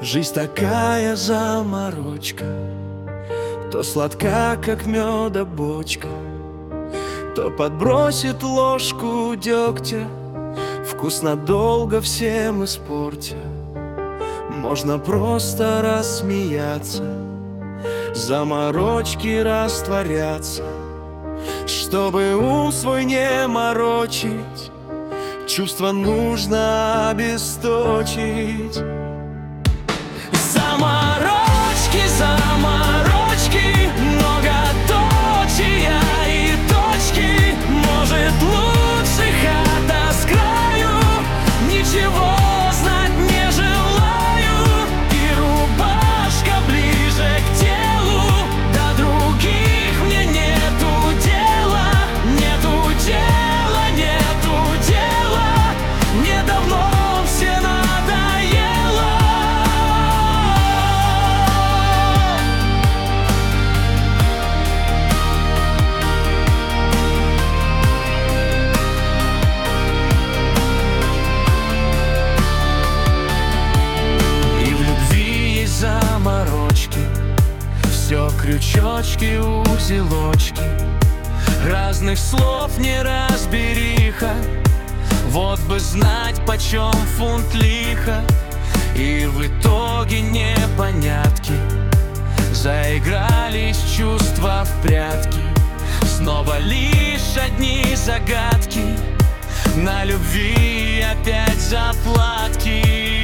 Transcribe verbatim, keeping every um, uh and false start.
Жизнь такая заморочка, то сладка, как меда бочка, то подбросит ложку дегтя, вкус надолго всем испортя. Можно просто рассмеяться, заморочки растворятся, чтобы ум свой не морочить, чувства нужно обесточить. Заморочки, заморочки, многоточия и точки. Может, лучше хата с краю, ничего знать не желаю. И рубашка ближе к телу, до других мне нету дела. Нету дела, нету дела, мне давно все надоело. И в любви есть заморочки, все крючочки, узелочки, разных слов не разбериха. Вот бы знать, почем фунт лиха. И в итоге непонятки, заигрались чувства в прятки. Снова лишь одни загадки, на любви опять заплатки.